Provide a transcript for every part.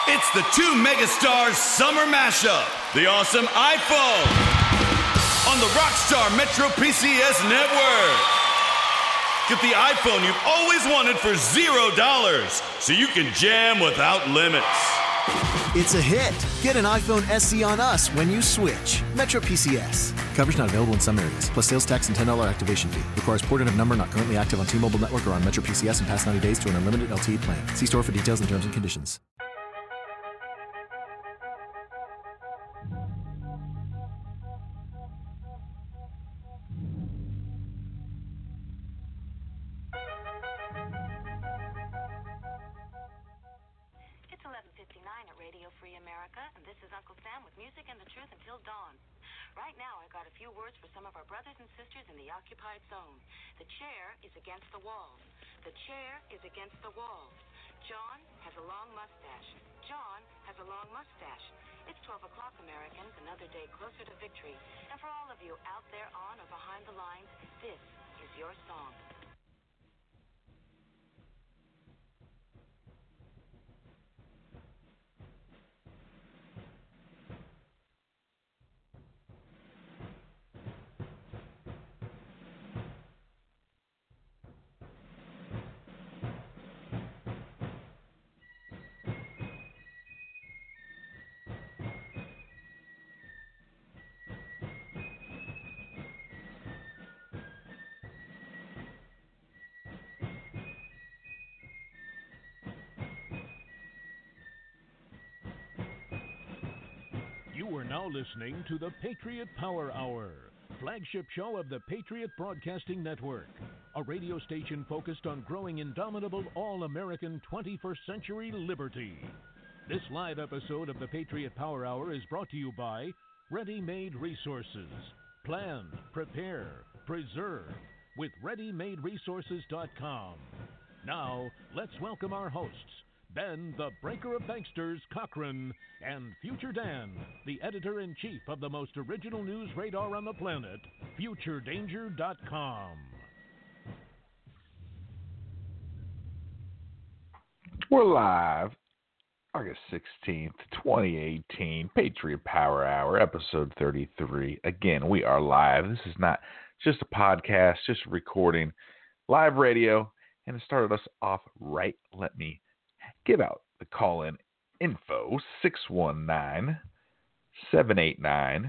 It's the two megastars summer mashup. The awesome iPhone on the Rockstar Metro PCS network. Get the iPhone you've always wanted for $0 so you can jam without limits. It's a hit. Get an iPhone SE on us when you switch. Metro PCS. Coverage not available in some areas. Plus sales tax and $10 activation fee. Requires porting of number not currently active on T-Mobile network or on Metro PCS in past 90 days to an unlimited LTE plan. See store for details and terms and conditions. Right now, I got a few words for some of our brothers and sisters in the occupied zone. The chair is against the wall. The chair is against the wall. John has a long mustache. John has a long mustache. It's 12 o'clock, Americans, another day closer to victory. And for all of you out there on or behind the lines, this is your song. You are now listening to the Patriot Power Hour, flagship show of the Patriot Broadcasting Network, a radio station focused on growing indomitable all-American 21st century liberty. This live episode of the Patriot Power Hour is brought to you by Ready Made Resources. Plan, prepare, preserve with ReadyMadeResources.com. Now, let's welcome our hosts, Ben, the Breaker of Banksters, Cochran, and Future Dan, the editor-in-chief of the most original news radar on the planet, FutureDanger.com. We're live, August 16th, 2018, Patriot Power Hour, episode 33. Again, we are live. This is not just a podcast, just a recording, live radio, and it started us off right. Let me give out the call-in info, 619-789-6804,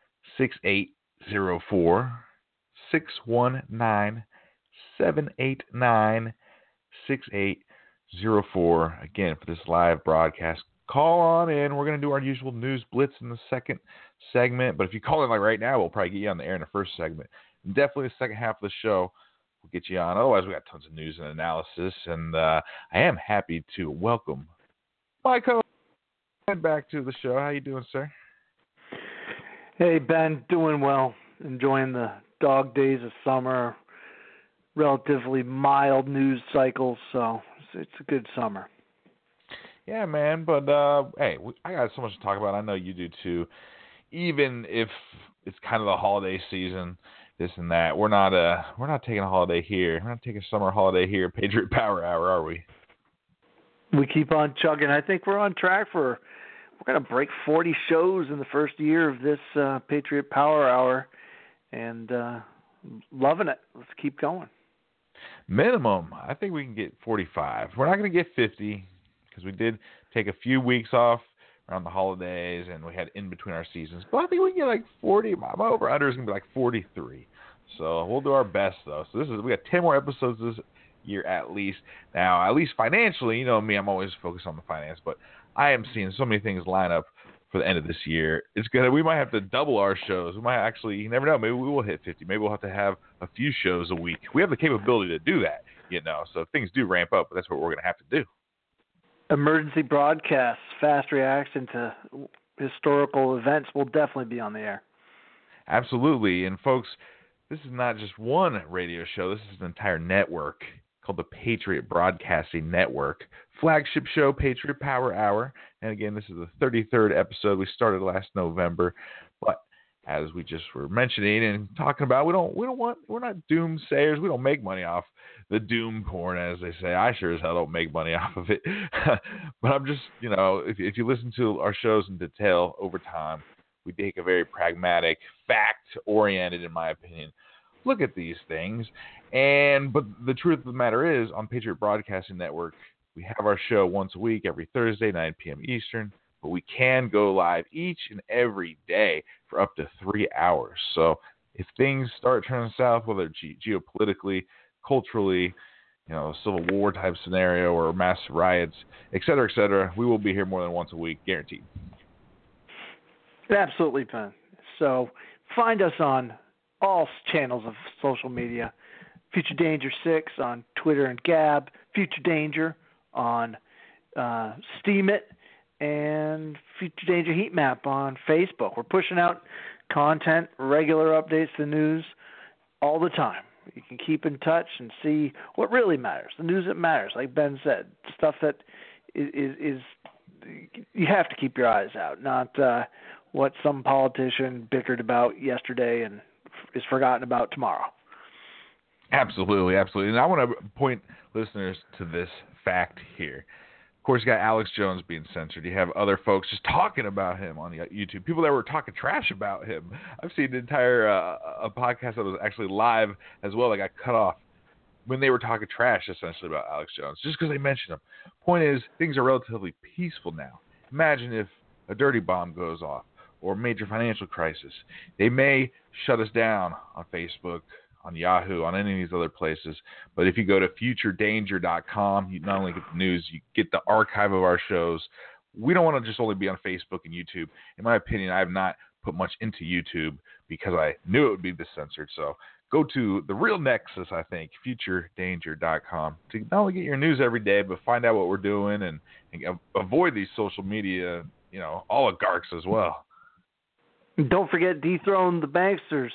619-789-6804. Again, for this live broadcast, call on in. We're going to do our usual news blitz in the second segment, but if you call in like right now, we'll probably get you on the air in the first segment. And definitely the second half of the show, we'll get you on. Otherwise, we got tons of news and analysis, and I am happy to welcome my co-host back to the show. How you doing, sir? Hey, Ben, doing well. Enjoying the dog days of summer. Relatively mild news cycles, so it's a good summer. Yeah, man, but hey, I got so much to talk about. I know you do too. Even if it's kind of the holiday season, this and that, we're not taking a holiday here. We're not taking a summer holiday here at Patriot Power Hour, are we? We keep on chugging. I think we're on track we're going to break 40 shows in the first year of this Patriot Power Hour, and loving it. Let's keep going. Minimum, I think we can get 45. We're not going to get 50 because we did take a few weeks off around the holidays and we had in between our seasons. But I think we can get like 40. My over-under is going to be like 43. So we'll do our best, though. So we got 10 more episodes this year at least. Now, at least financially, you know me, I'm always focused on the finance, but I am seeing so many things line up for the end of this year. It's good. We might have to double our shows. We might actually, you never know, maybe we will hit 50. Maybe we'll have to have a few shows a week. We have the capability to do that, you know, so things do ramp up, but that's what we're going to have to do. Emergency broadcasts, fast reaction to historical events will definitely be on the air. Absolutely. And folks, this is not just one radio show. This is an entire network called the Patriot Broadcasting Network. Flagship show, Patriot Power Hour. And again, this is the 33rd episode. We started last November. But as we just were mentioning and talking about, we're not doomsayers. We don't make money off the doom porn, as they say. I sure as hell don't make money off of it. But I'm just, if you listen to our shows in detail over time, we take a very pragmatic, fact-oriented, in my opinion, look at these things. But the truth of the matter is, on Patriot Broadcasting Network, we have our show once a week, every Thursday, 9 p.m. Eastern. But we can go live each and every day for up to 3 hours. So if things start turning south, whether geopolitically, culturally, civil war type scenario or mass riots, et cetera, we will be here more than once a week, guaranteed. Absolutely, Ben. So find us on all channels of social media. Future Danger 6 on Twitter and Gab, Future Danger on Steemit, and Future Danger Heat Map on Facebook. We're pushing out content, regular updates to the news all the time. You can keep in touch and see what really matters, the news that matters, like Ben said, stuff that is you have to keep your eyes out, not what some politician bickered about yesterday and is forgotten about tomorrow. Absolutely. And I want to point listeners to this fact here. Of course, you got Alex Jones being censored. You have other folks just talking about him on YouTube. People that were talking trash about him. I've seen an entire a podcast that was actually live as well that got cut off when they were talking trash essentially about Alex Jones, just because they mentioned him. Point is, things are relatively peaceful now. Imagine if a dirty bomb goes off or a major financial crisis. They may shut us down on Facebook, on Yahoo, on any of these other places. But if you go to futuredanger.com, you not only get the news, you get the archive of our shows. We don't want to just only be on Facebook and YouTube. In my opinion, I have not put much into YouTube because I knew it would be censored. So go to the real nexus, I think, futuredanger.com, to not only get your news every day, but find out what we're doing and avoid these social media, oligarchs as well. Don't forget dethronethebanksters.com.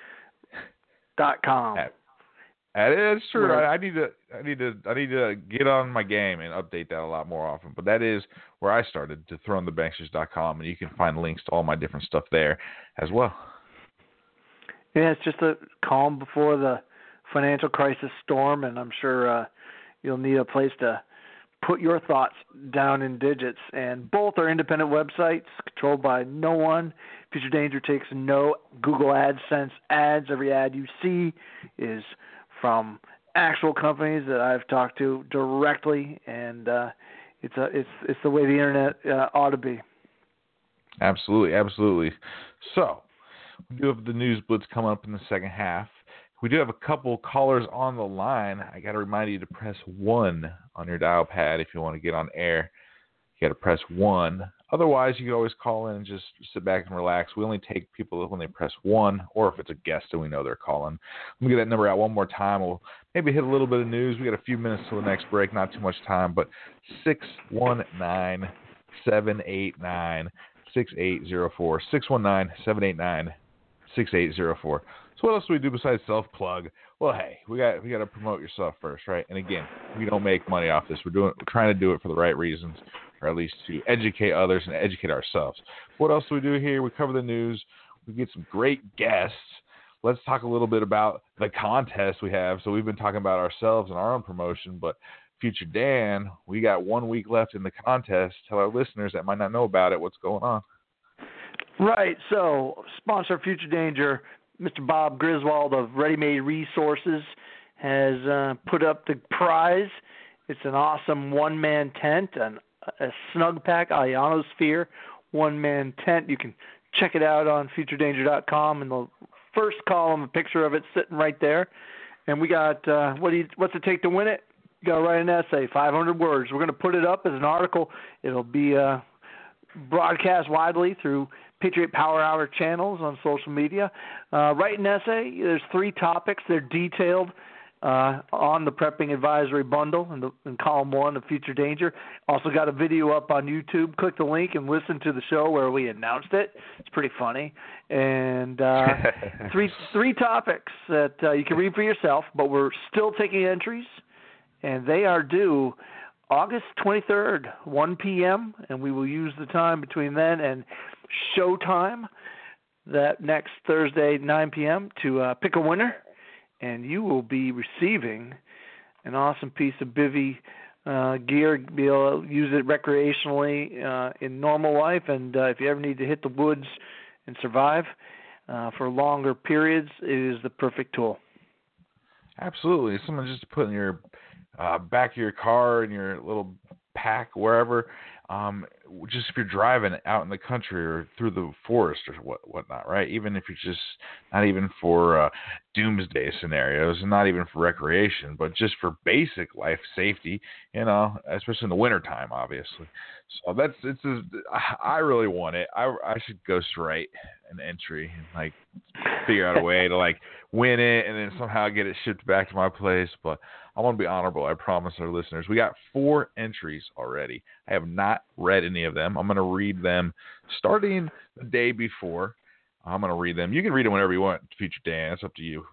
That is true. Right. I need to get on my game and update that a lot more often. But that is where I started, dethronethebanksters.com, and you can find links to all my different stuff there as well. Yeah, it's just a calm before the financial crisis storm, and I'm sure you'll need a place to put your thoughts down in digits. And both are independent websites controlled by no one. Future Danger takes no Google AdSense ads. Every ad you see is from actual companies that I've talked to directly, and it's the way the internet ought to be. Absolutely. So we do have the news blitz coming up in the second half. We do have a couple callers on the line. I got to remind you to press 1 on your dial pad if you want to get on air. You got to press 1. Otherwise, you can always call in and just sit back and relax. We only take people when they press 1, or if it's a guest and we know they're calling. Let me get that number out one more time. We'll maybe hit a little bit of news. We got a few minutes till the next break, not too much time, but 619-789-6804. 619-789-6804. So what else do we do besides self-plug? Well, hey, we got to promote yourself first, right? And again, we don't make money off this. We're trying to do it for the right reasons, or at least to educate others and educate ourselves. What else do we do here? We cover the news. We get some great guests. Let's talk a little bit about the contest we have. So we've been talking about ourselves and our own promotion, but Future Dan, we got 1 week left in the contest. Tell our listeners that might not know about it what's going on. Right. So sponsor Future Danger, Mr. Bob Griswold of Ready Made Resources, has put up the prize. It's an awesome one-man tent, a Snug Pack Ionosphere one-man tent. You can check it out on futuredanger.com. In the first column, a picture of it sitting right there. And we got what's it take to win it? You got to write an essay, 500 words. We're going to put it up as an article. It'll be broadcast widely through Patriot Power Hour channels on social media. Write an essay. There's 3 topics. They're detailed on the Prepping Advisory Bundle in column 1 of Future Danger. Also got a video up on YouTube. Click the link and listen to the show where we announced it. It's pretty funny. And three topics that you can read for yourself, but we're still taking entries, and they are due August 23rd, 1 p.m., and we will use the time between then and showtime that next Thursday, 9 p.m., to pick a winner, and you will be receiving an awesome piece of bivy gear, be able to use it recreationally in normal life, and if you ever need to hit the woods and survive for longer periods, it is the perfect tool. Absolutely. Something just to put in your back of your car, in your little pack, wherever. Just if you're driving out in the country or through the forest or whatnot, right? Even if you're just not even for doomsday scenarios and not even for recreation, but just for basic life safety, especially in the wintertime, obviously. So I really want it. I should ghost write an entry and figure out a way to win it and then somehow get it shipped back to my place. But I want to be honorable. I promise our listeners. We got 4 entries already. I have not read any of them. I'm going to read them starting the day before. I'm going to read them. You can read them whenever you want, Future Dan. It's up to you.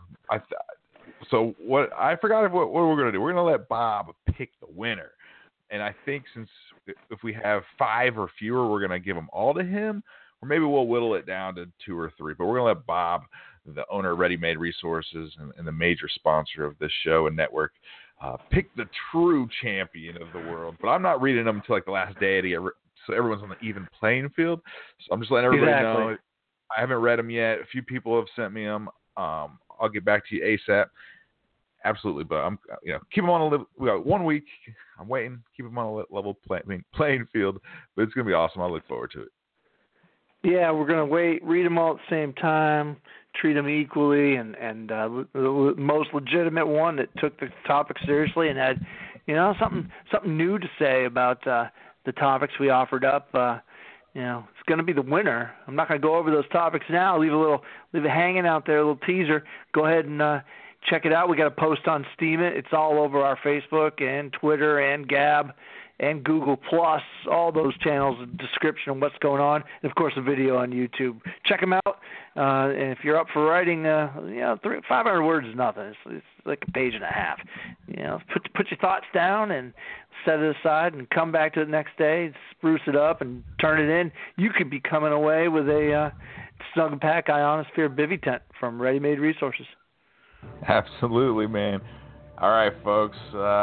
So what I forgot what we're going to do. We're going to let Bob pick the winner. And I think since if we have 5 or fewer, we're going to give them all to him. Or maybe we'll whittle it down to 2 or 3. But we're going to let Bob, the owner of Ready Made Resources and the major sponsor of this show and network, pick the true champion of the world. But I'm not reading them until the last day so everyone's on the even playing field. So I'm just letting everybody know. I haven't read them yet. A few people have sent me them. I'll get back to you ASAP. Absolutely, but I'm keep them on we got 1 week. I'm waiting. Keep them on a level playing field. But it's gonna be awesome. I look forward to it. Yeah, we're going to read them all at the same time, treat them equally, and the most legitimate one that took the topic seriously and had, something new to say about the topics we offered up. It's going to be the winner. I'm not going to go over those topics now. Leave it hanging out there, a little teaser. Go ahead and check it out. We got a post on Steam It. It's all over our Facebook and Twitter and Gab and Google Plus, all those channels, a description of what's going on, and of course a video on YouTube. Check them out. And if you're up for writing, 500 words is nothing. It's like a page and a half. Put your thoughts down and set it aside, and come back to it the next day, spruce it up, and turn it in. You could be coming away with a Snug Pack Ionosphere bivy tent from Ready Made Resources. Absolutely, man. All right, folks.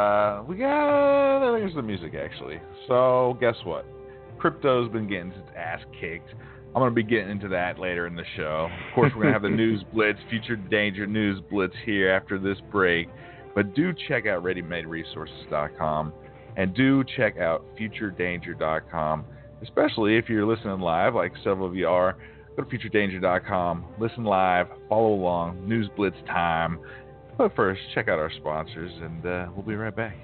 There's the music, actually. So, guess what? Crypto's been getting its ass kicked. I'm going to be getting into that later in the show. Of course, we're going to have the News Blitz, Future Danger News Blitz here after this break. But do check out ReadyMadeResources.com and do check out FutureDanger.com, especially if you're listening live, like several of you are. Go to FutureDanger.com, listen live, follow along, News Blitz time. But first, check out our sponsors, and we'll be right back.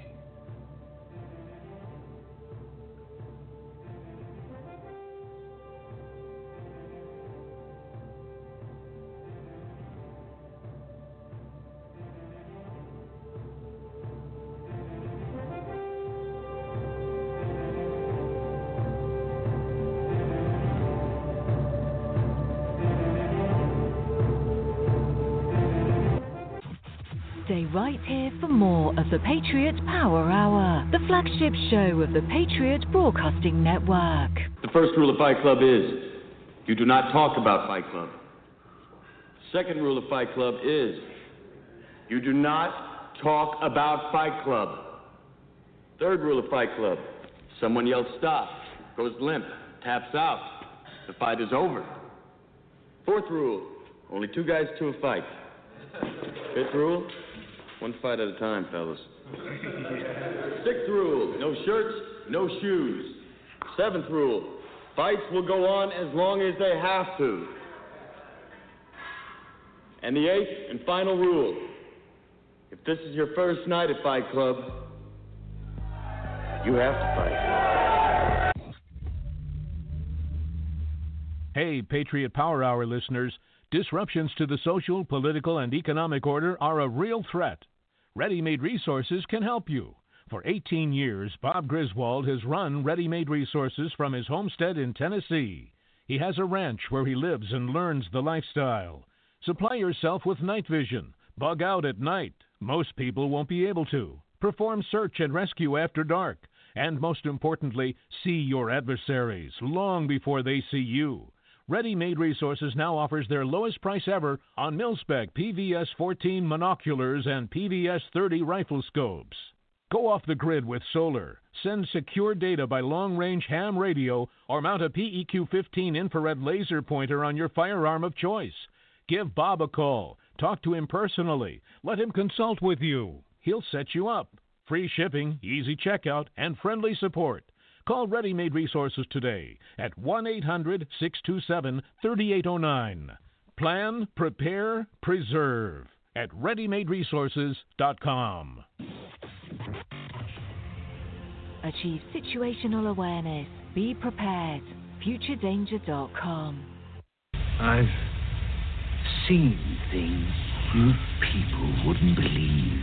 Stay right here for more of the Patriot Power Hour, the flagship show of the Patriot Broadcasting Network. The first rule of Fight Club is, you do not talk about Fight Club. Second rule of Fight Club is, you do not talk about Fight Club. Third rule of Fight Club, someone yells stop, goes limp, taps out, the fight is over. Fourth rule, only 2 guys to a fight. Fifth rule, 1 fight at a time, fellas. Sixth rule, no shirts, no shoes. Seventh rule, fights will go on as long as they have to. And the 8th and final rule, if this is your first night at Fight Club, you have to fight. Hey, Patriot Power Hour listeners. Disruptions to the social, political, and economic order are a real threat. Ready Made Resources can help you. For 18 years, Bob Griswold has run Ready Made Resources from his homestead in Tennessee. He has a ranch where he lives and learns the lifestyle. Supply yourself with night vision. Bug out at night. Most people won't be able to. Perform search and rescue after dark. And most importantly, see your adversaries long before they see you. Ready-Made Resources now offers their lowest price ever on mil-spec PVS 14 monoculars and PVS 30 rifle scopes. Go off the grid with solar, send secure data by long-range ham radio, or mount a PEQ-15 infrared laser pointer on your firearm of choice. Give Bob a call. Talk to him personally. Let him consult with you. He'll set you up. Free shipping, easy checkout, and friendly support. Call Ready-Made Resources today at 1-800-627-3809. Plan, prepare, preserve at ReadyMadeResources.com. Achieve situational awareness. Be prepared. FutureDanger.com. I've seen things you people wouldn't believe.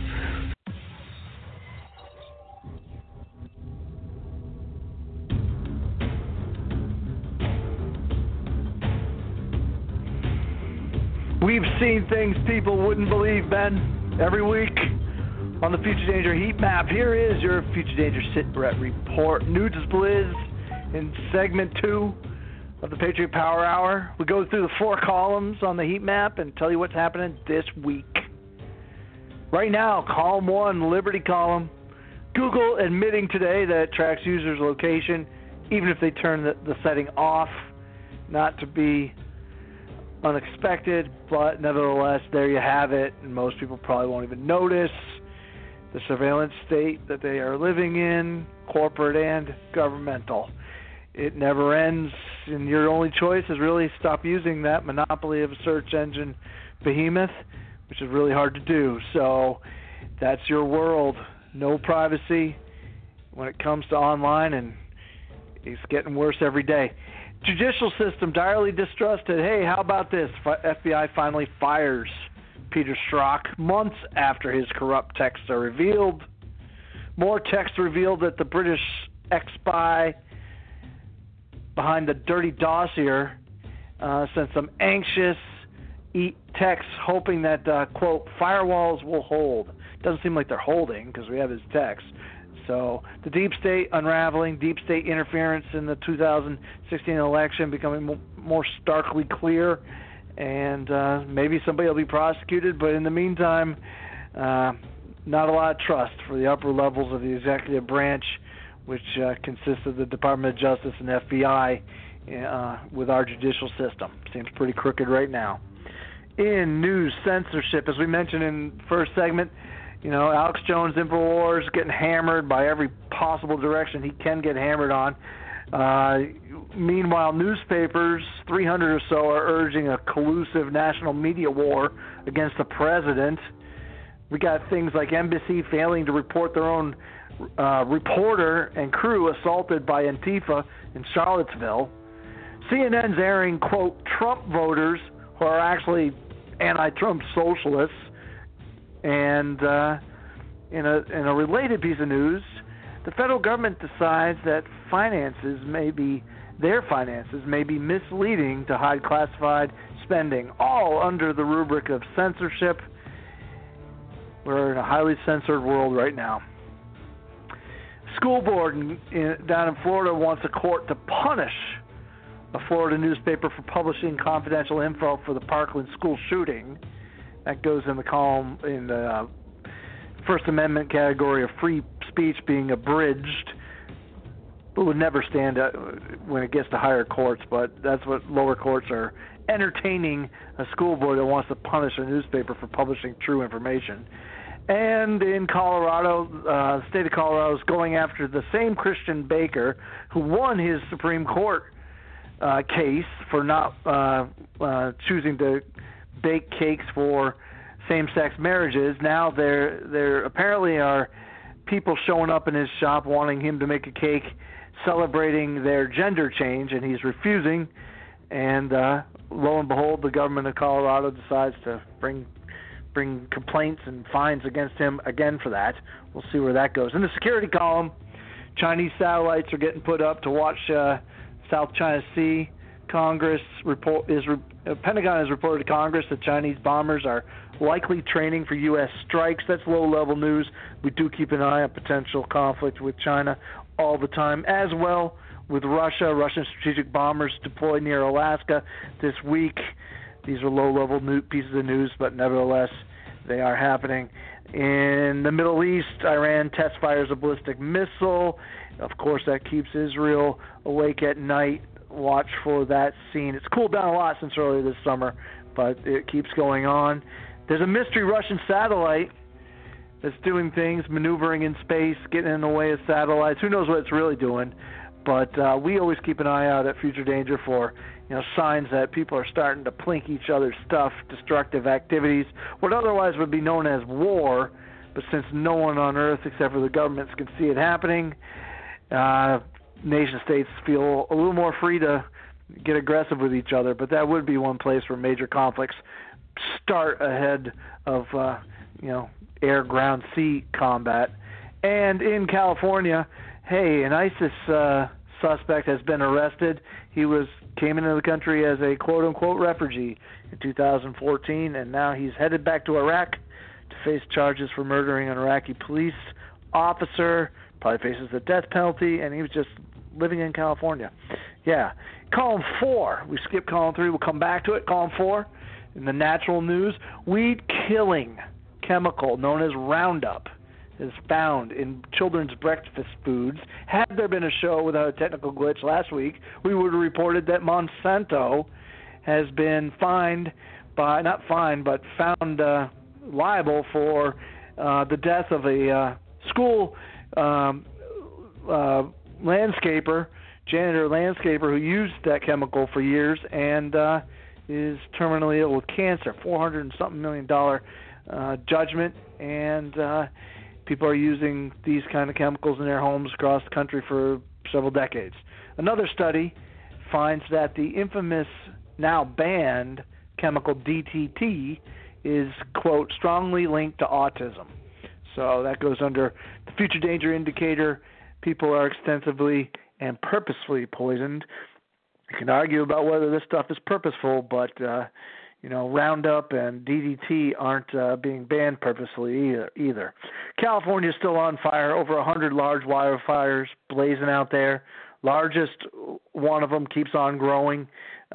We've seen things people wouldn't believe, Ben, every week on the Future Danger Heat Map. Here is your Future Danger Sit-Rep Report. News Blizz in segment 2 of the Patriot Power Hour. We go through the 4 columns on the heat map and tell you what's happening this week. Right now, column 1, Liberty column. Google admitting today that it tracks users' location, even if they turn the setting off. Not to be unexpected, but nevertheless, there you have it. And most people probably won't even notice the surveillance state that they are living in, corporate and governmental. It never ends, and your only choice is really stop using that monopoly of a search engine behemoth, which is really hard to do. So that's your world. No privacy when it comes to online, and it's getting worse every day. Judicial system direly distrusted. Hey, how about this? FBI finally fires Peter Strzok months after his corrupt texts are revealed. More texts revealed that the British ex-spy behind the dirty dossier sent some anxious texts hoping that, quote, firewalls will hold. Doesn't seem like they're holding because we have his text. So the deep state unraveling, deep state interference in the 2016 election becoming more starkly clear, and maybe somebody will be prosecuted, but in the meantime, not a lot of trust for the upper levels of the executive branch, which consists of the Department of Justice and FBI with our judicial system. Seems pretty crooked right now. In news censorship, as we mentioned in the first segment, you know, Alex Jones, InfoWars, getting hammered by every possible direction he can get hammered on. Meanwhile, newspapers, 300 or so, are urging a collusive national media war against the president. We got things like NBC failing to report their own reporter and crew assaulted by Antifa in Charlottesville. CNN's airing, quote, Trump voters who are actually anti-Trump socialists. And in a related piece of news, the federal government decides that their finances may be misleading to hide classified spending, all under the rubric of censorship. We're in a highly censored world right now. School board down in Florida wants a court to punish a Florida newspaper for publishing confidential info for the Parkland school shooting. That goes in the column in the First Amendment category of free speech being abridged. It would never stand when it gets to higher courts, but that's what lower courts are entertaining a school board that wants to punish a newspaper for publishing true information. And in Colorado, the state of Colorado is going after the same Christian baker who won his Supreme Court case for not choosing to bake cakes for same-sex marriages. Now there apparently are people showing up in his shop wanting him to make a cake celebrating their gender change, and he's refusing. And lo and behold, the government of Colorado decides to bring complaints and fines against him again for that. We'll see where that goes. In the security column, Chinese satellites are getting put up to watch South China Sea. Pentagon has reported to Congress that Chinese bombers are likely training for U.S. strikes. That's low-level news. We do keep an eye on potential conflict with China all the time, as well with Russia. Russian strategic bombers deployed near Alaska this week. These are low-level pieces of news, but nevertheless, they are happening. In the Middle East, Iran test fires a ballistic missile. Of course, that keeps Israel awake at night. Watch for that scene. It's cooled down a lot since earlier this summer, but it keeps going on. There's a mystery Russian satellite that's doing things, maneuvering in space, getting in the way of satellites. Who knows what it's really doing? But we always keep an eye out at Future Danger for signs that people are starting to plink each other's stuff, destructive activities, what otherwise would be known as war. But since no one on Earth except for the governments can see it happening, nation-states feel a little more free to get aggressive with each other. But that would be one place where major conflicts start ahead of, air, ground, sea combat. And in California, an ISIS suspect has been arrested. He came into the country as a quote-unquote refugee in 2014, and now he's headed back to Iraq to face charges for murdering an Iraqi police officer. Probably faces the death penalty, and he was just living in California. Yeah. Column 4. We skipped column 3. We'll come back to it. Column 4, in the natural news, weed-killing chemical known as Roundup is found in children's breakfast foods. Had there been a show without a technical glitch last week, we would have reported that Monsanto has been found liable for the death of a school janitor landscaper who used that chemical for years and is terminally ill with cancer. $400-something million judgment, and people are using these kind of chemicals in their homes across the country for several decades. Another study finds that the infamous, now banned, chemical DDT is, quote, strongly linked to autism. So that goes under the future danger indicator. People are extensively and purposefully poisoned. You can argue about whether this stuff is purposeful, but Roundup and DDT aren't being banned purposely either. California is still on fire. Over 100 large wildfires blazing out there. Largest one of them keeps on growing.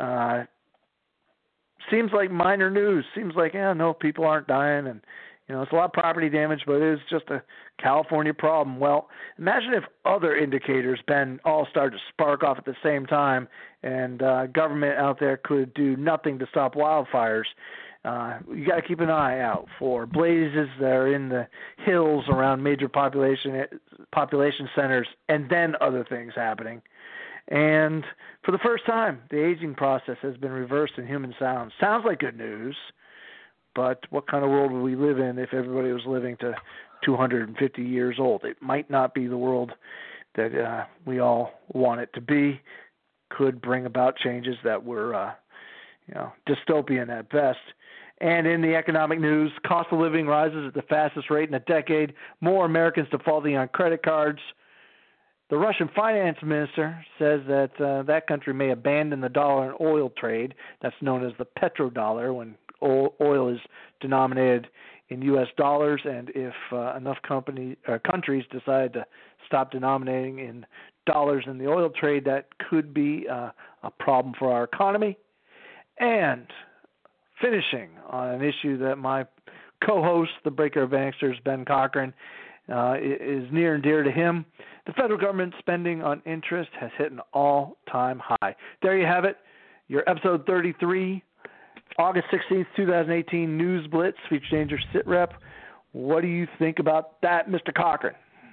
Seems like minor news. Seems like, no, people aren't dying, and it's a lot of property damage, but it is just a California problem. Well, imagine if other indicators, Ben, all started to spark off at the same time, and government out there could do nothing to stop wildfires. You got to keep an eye out for blazes that are in the hills around major population centers, and then other things happening. And for the first time, the aging process has been reversed in human sounds. Sounds like good news. But what kind of world would we live in if everybody was living to 250 years old? It might not be the world that we all want it to be. Could bring about changes that were, dystopian at best. And in the economic news, cost of living rises at the fastest rate in a decade. More Americans defaulting on credit cards. The Russian finance minister says that that country may abandon the dollar and oil trade. That's known as the petrodollar, when oil is denominated in U.S. dollars, and if enough countries decide to stop denominating in dollars in the oil trade, that could be a problem for our economy. And finishing on an issue that my co-host, the Breaker of Banksters, Ben Cochran, is near and dear to him. The federal government spending on interest has hit an all-time high. There you have it, your episode 33, August 16th, 2018 News Blitz, Future Danger Sit Rep. What do you think about that, Mr. Cochran?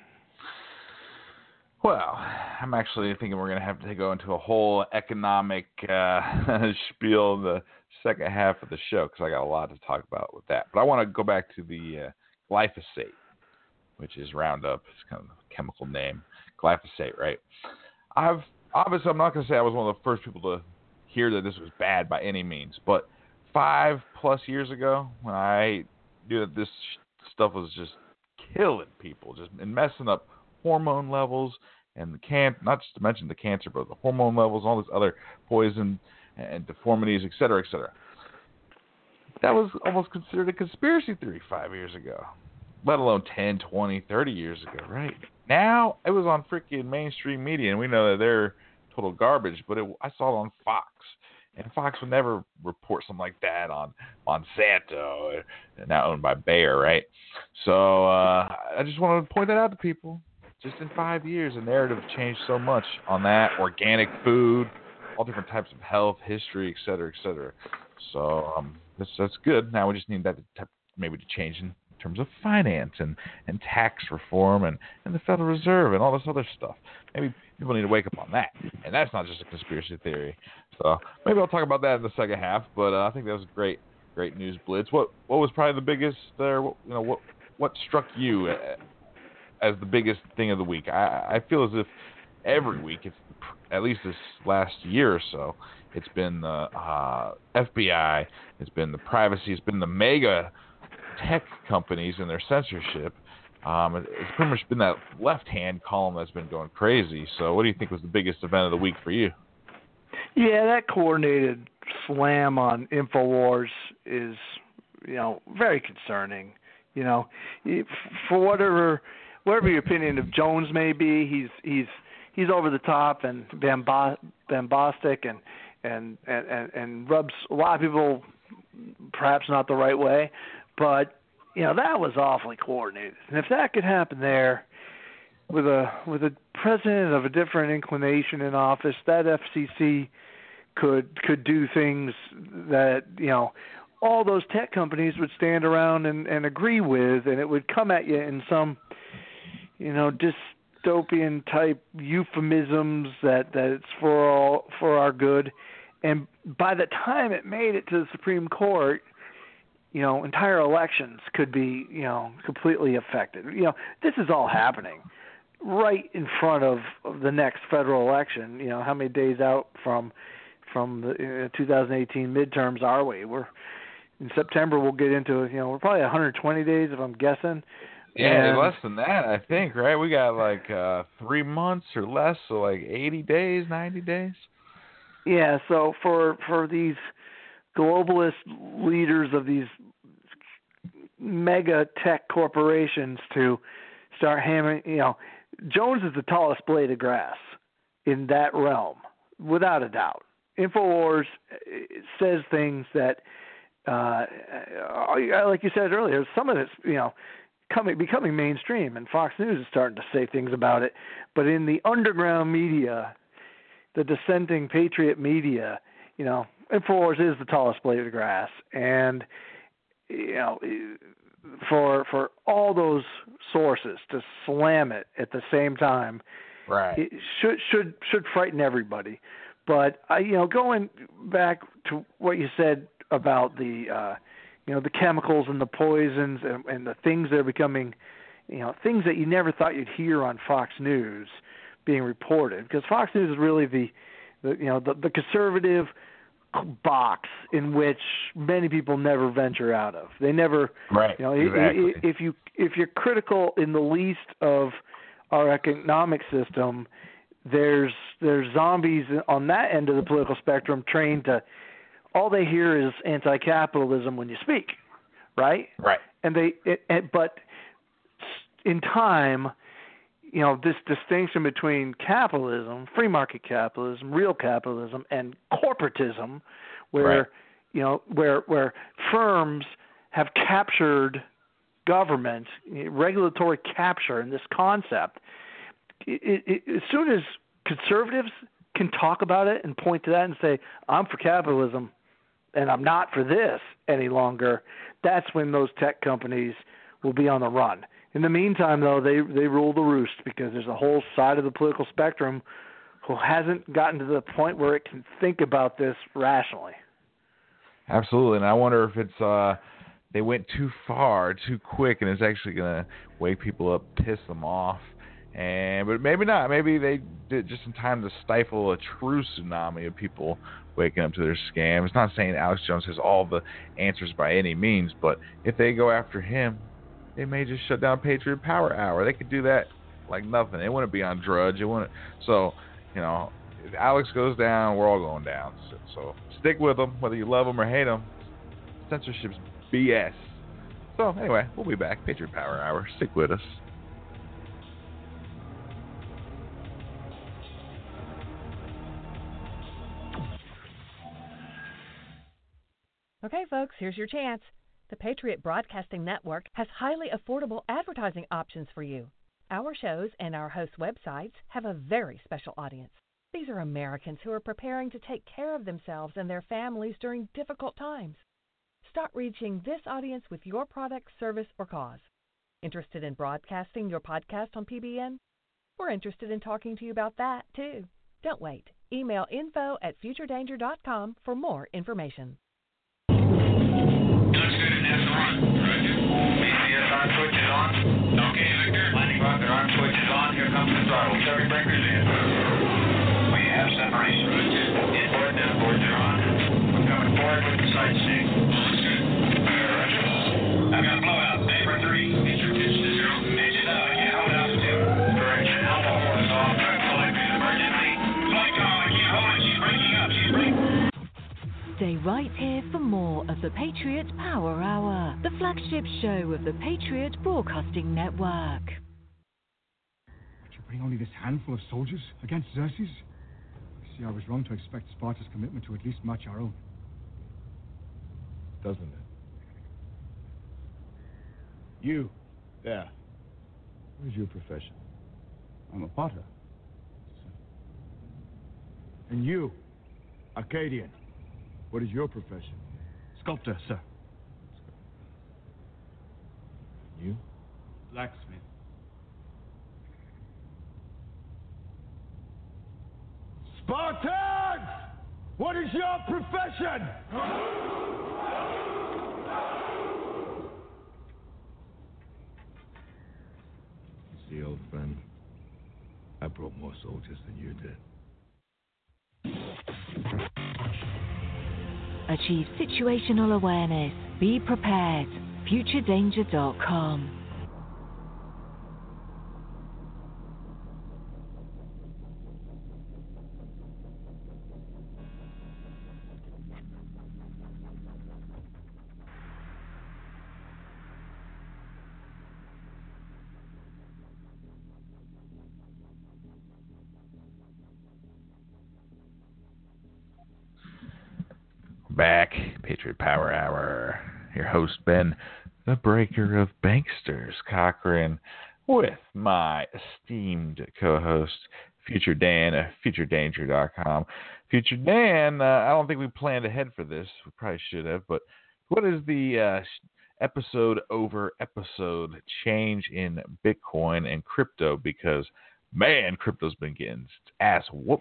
Well, I'm actually thinking we're going to have to go into a whole economic spiel in the second half of the show because I got a lot to talk about with that. But I want to go back to the glyphosate, which is Roundup. It's kind of a chemical name. Glyphosate, right? I'm not going to say I was one of the first people to hear that this was bad by any means, but 5+ years ago, when I knew that this stuff was just killing people, and messing up hormone levels and not just to mention the cancer, but the hormone levels, all this other poison and deformities, et cetera, et cetera. That was almost considered a conspiracy theory 5 years ago, let alone 10, 20, 30 years ago, right? Now, it was on freaking mainstream media, and we know that they're total garbage, but I saw it on Fox. And Fox would never report something like that on Monsanto, now owned by Bayer, right? So I just wanted to point that out to people. Just in 5 years, the narrative changed so much on that, organic food, all different types of health, history, et cetera, et cetera. So that's good. Now we just need that maybe to change in terms of finance and tax reform and the Federal Reserve and all this other stuff. Maybe people need to wake up on that. And that's not just a conspiracy theory. So maybe I'll talk about that in the second half. But I think that was a great news blitz. What was probably the biggest? What struck you as the biggest thing of the week? I feel as if every week, it's at least this last year or so, it's been the FBI, it's been the privacy, it's been the mega tech companies and their censorship. It's pretty much been that left-hand column that's been going crazy. So what do you think was the biggest event of the week for you? Yeah, that coordinated slam on InfoWars is, very concerning. For whatever your opinion of Jones may be, he's over the top and bombastic and rubs a lot of people perhaps not the right way. But that was awfully coordinated. And if that could happen there with a president of a different inclination in office, that FCC could do things that all those tech companies would stand around and agree with, and it would come at you in some dystopian type euphemisms that it's for our good. And by the time it made it to the Supreme Court, entire elections could be, completely affected. This is all happening right in front of the next federal election. How many days out from the 2018 midterms are we? We're in September. We'll get into, we're probably 120 days if I'm guessing. Yeah, less than that, I think, right? We got like 3 months or less, so like 80 days, 90 days. Yeah, so for these globalist leaders of these mega tech corporations to start hammering, Jones is the tallest blade of grass in that realm, without a doubt. InfoWars says things that, like you said earlier, some of this, becoming mainstream, and Fox News is starting to say things about it. But in the underground media, the dissenting patriot media, InfoWars is the tallest blade of grass, and for all those sources to slam it at the same time, right, it should frighten everybody. But going back to what you said about the the chemicals and the poisons and the things that are becoming, things that you never thought you'd hear on Fox News being reported, because Fox News is really the conservative box in which many people never venture out of. They never, right. Exactly. If you're critical in the least of our economic system, there's zombies on that end of the political spectrum trained to, all they hear is anti-capitalism when you speak, right? Right. But in time, this distinction between capitalism, free market capitalism, real capitalism, and corporatism, where right. where firms have captured government, regulatory capture in this concept. As soon as conservatives can talk about it and point to that and say, I'm for capitalism and I'm not for this any longer, that's when those tech companies will be on the run. In the meantime, though, they rule the roost, because there's a whole side of the political spectrum who hasn't gotten to the point where it can think about this rationally. Absolutely, and I wonder if it's they went too far, too quick, and it's actually going to wake people up, piss them off. But maybe not. Maybe they did just in time to stifle a true tsunami of people waking up to their scams. Not saying Alex Jones has all the answers by any means, but if they go after him, they may just shut down Patriot Power Hour. They could do that like nothing. It wouldn't be on Drudge. It wouldn't. So, if Alex goes down, we're all going down. So stick with them, whether you love them or hate them. Censorship's BS. So anyway, we'll be back. Patriot Power Hour. Stick with us. Okay, folks, here's your chance. The Patriot Broadcasting Network has highly affordable advertising options for you. Our shows and our hosts' websites have a very special audience. These are Americans who are preparing to take care of themselves and their families during difficult times. Start reaching this audience with your product, service, or cause. Interested in broadcasting your podcast on PBN? We're interested in talking to you about that, too. Don't wait. Email info@futuredanger.com for more information. Arm switch is on. Okay, Victor. Landing rocket arm switch is on. Here comes the throttle. Circuit breakers in. We have separation. Inboard and outboard are on. We're coming forward with the sightseeing. Looks good. Roger. I've got a blowout. Vapor 3. Get your pitch to 0. Engine out. I can't hold altitude. Correction. Alpha 4 is off. Flight is emergency. Flight call. I can't hold it. She's breaking up. She's breaking. Stay right here for more of the Patriot Power Hour, the flagship show of the Patriot Broadcasting Network. But you bring only this handful of soldiers against Xerxes? You see, I was wrong to expect Sparta's commitment to at least match our own. Doesn't it? You, there. What is your profession? I'm a potter. And you, Arcadian. What is your profession? Sculptor, sir. You? Blacksmith. Spartans! What is your profession? You see, old friend, I brought more soldiers than you did. Achieve situational awareness. Be prepared. FutureDanger.com. Back, Patriot Power Hour. Your host, Ben, the Breaker of Banksters, Cochran, with my esteemed co-host, Future Dan of FutureDanger.com. Future Dan, I don't think we planned ahead for this. We probably should have, but what is the episode over episode change in Bitcoin and crypto? Because, man, crypto's been getting its ass whooped.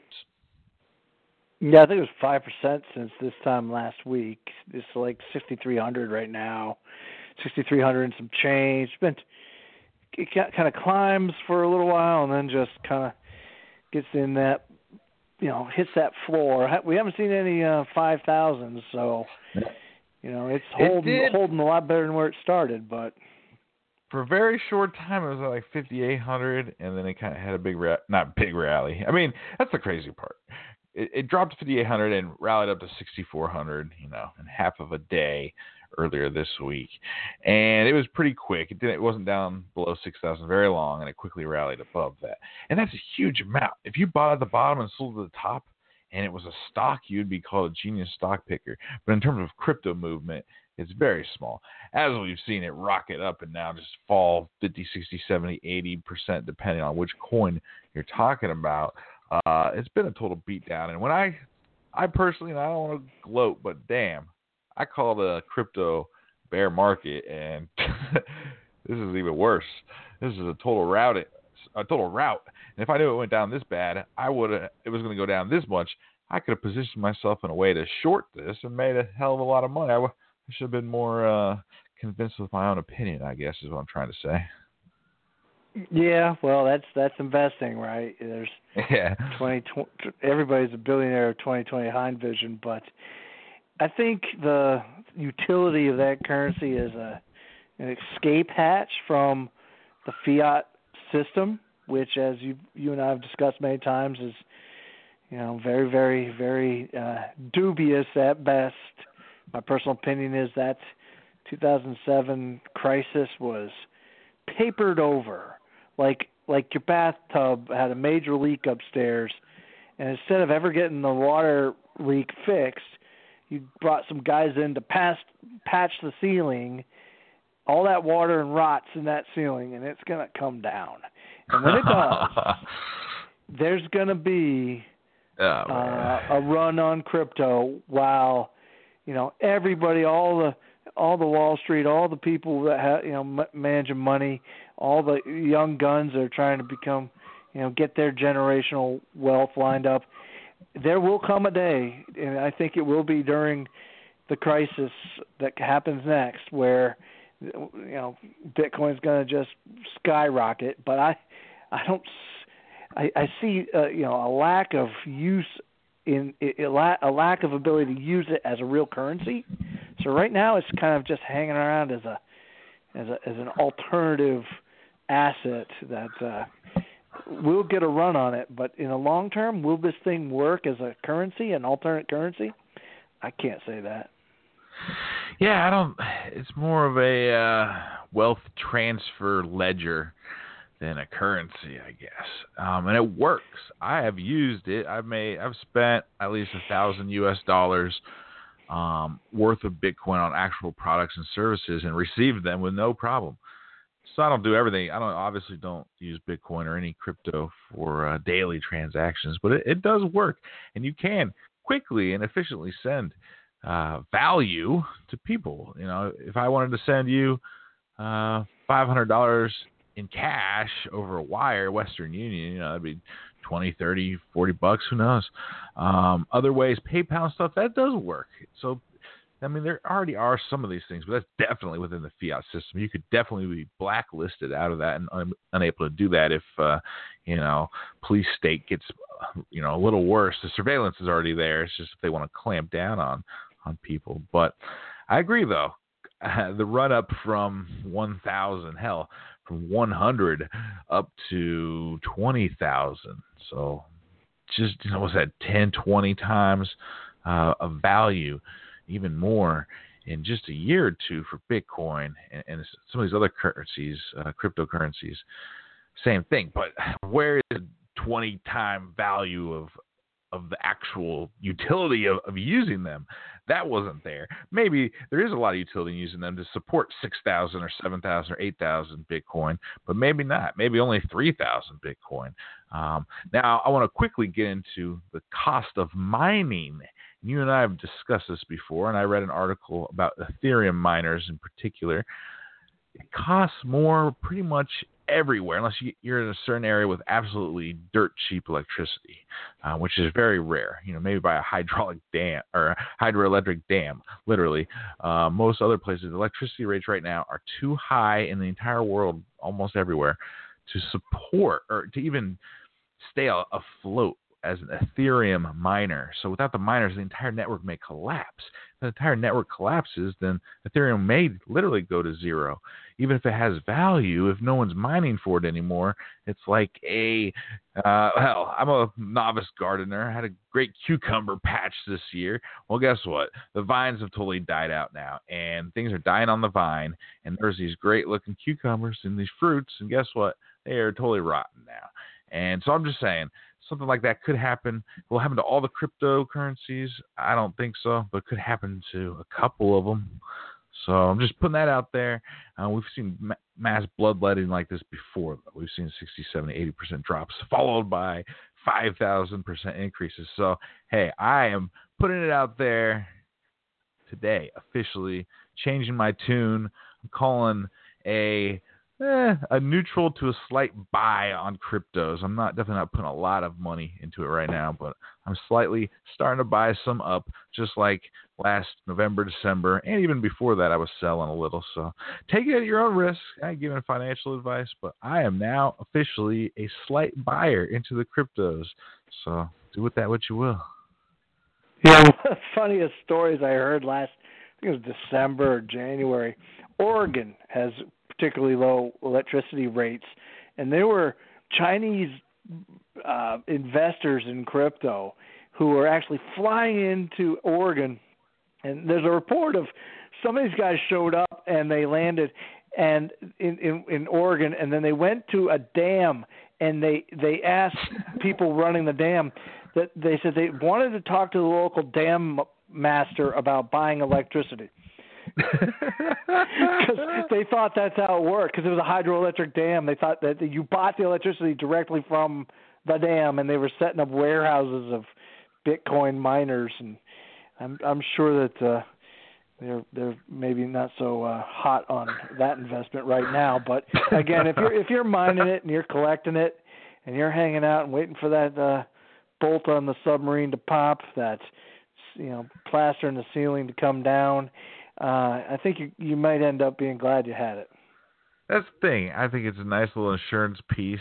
Yeah, I think it was 5% since this time last week. It's like 6,300 right now, 6,300 and some change. It kind of climbs for a little while and then just kind of gets in that, hits that floor. We haven't seen any 5,000s, so it's holding a lot better than where it started. But for a very short time, it was like 5,800, and then it kind of had a big rally. I mean, that's the crazy part. It dropped to 5,800 and rallied up to 6,400, in half of a day earlier this week. And it was pretty quick. It wasn't down below 6,000 very long, and it quickly rallied above that. And that's a huge amount. If you bought at the bottom and sold at the top, and it was a stock, you'd be called a genius stock picker. But in terms of crypto movement, it's very small. As we've seen it rocket up and now just fall 50, 60, 70, 80%, depending on which coin you're talking about. It's been a total beatdown. And when I personally, and I don't want to gloat, but damn, I call the crypto bear market, and this is even worse. This is a total rout. And if I knew it went down this bad, it was going to go down this much, I could have positioned myself in a way to short this and made a hell of a lot of money. I should have been more convinced with my own opinion, I guess, is what I'm trying to say. Yeah, well, that's investing, right? There's 2020. Everybody's a billionaire of 2020 hind vision, but I think the utility of that currency is an escape hatch from the fiat system, which, as you and I have discussed many times, is very, very, very dubious at best. My personal opinion is that 2007 crisis was papered over. Like your bathtub had a major leak upstairs, and instead of ever getting the water leak fixed, you brought some guys in to patch the ceiling. All that water and rots in that ceiling, and it's going to come down. And when it does, there's going to be a run on crypto while, everybody, all the Wall Street, all the people that have, managing money, all the young guns that are trying to become, get their generational wealth lined up. There will come a day, and I think it will be during the crisis that happens next, where Bitcoin's going to just skyrocket. But I see a lack of use a lack of ability to use it as a real currency. So right now it's kind of just hanging around as an alternative asset that we'll get a run on it. But in the long term, will this thing work as a currency, an alternate currency? I can't say that. Yeah, it's more of a wealth transfer ledger than a currency, I guess. And it works. I have used it. I've spent at least $1,000 worth of Bitcoin on actual products and services and received them with no problem. So I don't do everything. I obviously don't use Bitcoin or any crypto for daily transactions, but it does work. And you can quickly and efficiently send value to people. If I wanted to send you $500 in cash over a wire, Western Union, that'd be $20, $30, $40, who knows? Other ways, PayPal stuff, that does work. So, there already are some of these things, but that's definitely within the fiat system. You could definitely be blacklisted out of that and unable to do that if, police state gets, a little worse. The surveillance is already there. It's just if they want to clamp down on people. But I agree, though. The run up from 1,000, hell, from 100 up to 20,000. So just, what's that, 10, 20 times of value, even more in just a year or two for Bitcoin and some of these other currencies, cryptocurrencies. Same thing. But where is the 20-time value of the actual utility of using them? That wasn't there. Maybe there is a lot of utility in using them to support 6,000 or 7,000 or 8,000 Bitcoin, but maybe not. Maybe only 3,000 Bitcoin. Now, I want to quickly get into the cost of mining. You and I have discussed this before, and I read an article about Ethereum miners in particular. It costs more pretty much everywhere, unless you're in a certain area with absolutely dirt cheap electricity, which is very rare. Maybe by a hydraulic dam or a hydroelectric dam, literally. Most other places, electricity rates right now are too high in the entire world, almost everywhere, to support or to even stay afloat as an Ethereum miner. So without the miners, the entire network may collapse. If the entire network collapses, then Ethereum may literally go to zero. Even if it has value, if no one's mining for it anymore, it's like I'm a novice gardener. I had a great cucumber patch this year. Well, guess what? The vines have totally died out now, and things are dying on the vine, and there's these great-looking cucumbers and these fruits, and guess what? They are totally rotten now. And so I'm just saying, something like that could happen. Will it happen to all the cryptocurrencies? I don't think so, but it could happen to a couple of them. So I'm just putting that out there. We've seen mass bloodletting like this before. We've seen 60, 70, 80% drops, followed by 5,000% increases. So, hey, I am putting it out there today, officially changing my tune. I'm calling a neutral to a slight buy on cryptos. I'm definitely not putting a lot of money into it right now, but I'm slightly starting to buy some up, just like last November, December, and even before that I was selling a little. So take it at your own risk. I ain't giving financial advice, but I am now officially a slight buyer into the cryptos. So do with that what you will. Yeah, one of the funniest stories I heard I think it was December or January. Oregon has particularly low electricity rates, and there were Chinese investors in crypto who were actually flying into Oregon, and there's a report of some of these guys showed up and they landed and in Oregon, and then they went to a dam and they asked people running the dam that they said they wanted to talk to the local dam master about buying electricity. Because they thought that's how it worked, because it was a hydroelectric dam. They thought that you bought the electricity directly from the dam, and they were setting up warehouses of Bitcoin miners. And I'm sure that they're maybe not so hot on that investment right now. But again, if you're mining it and you're collecting it and you're hanging out and waiting for that bolt on the submarine to pop, that plaster in the ceiling to come down, I think you might end up being glad you had it. That's the thing. I think it's a nice little insurance piece.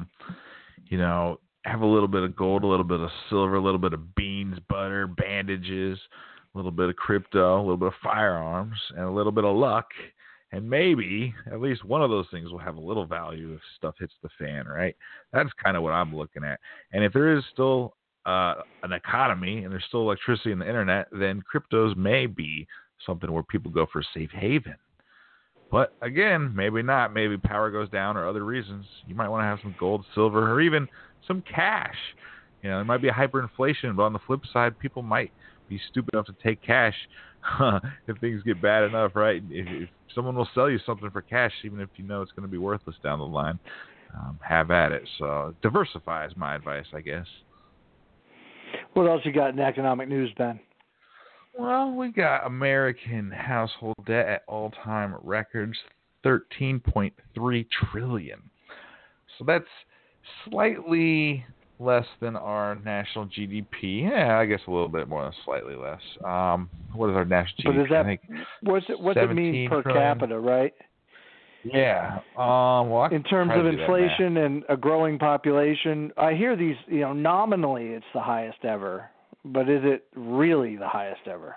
Have a little bit of gold, a little bit of silver, a little bit of beans, butter, bandages, a little bit of crypto, a little bit of firearms, and a little bit of luck. And maybe at least one of those things will have a little value if stuff hits the fan, right? That's kind of what I'm looking at. And if there is still an economy and there's still electricity in the internet, then cryptos may be something where people go for a safe haven. But again, maybe not. Maybe power goes down or other reasons. You might want to have some gold, silver, or even some cash. There might be a hyperinflation, but on the flip side, people might be stupid enough to take cash if things get bad enough, right? If someone will sell you something for cash, even if you know it's going to be worthless down the line, have at it. So diversify is my advice, I guess. What else you got in economic news, Ben? Well, we got American household debt at all-time records, $13.3 trillion. So that's slightly less than our national GDP. Yeah, I guess a little bit more than slightly less. What is our national GDP? But is that, I think what's it mean per capita, right? Yeah. Well, in terms of inflation and a growing population, I hear these, nominally it's the highest ever. But is it really the highest ever?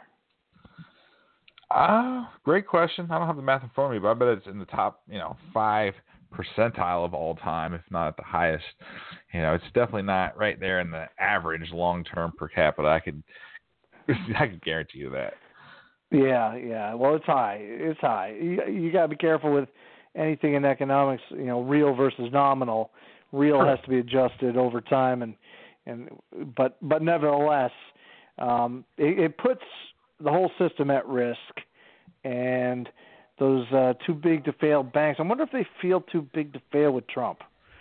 Great question. I don't have the math in front of me, but I bet it's in the top, 5 percentile of all time, if not at the highest. It's definitely not right there in the average long-term per capita. I could guarantee you that. Yeah. Well, it's high. It's high. You got to be careful with anything in economics. Real versus nominal. Real has to be adjusted over time, but nevertheless, it puts the whole system at risk. And those too big to fail banks, I wonder if they feel too big to fail with Trump.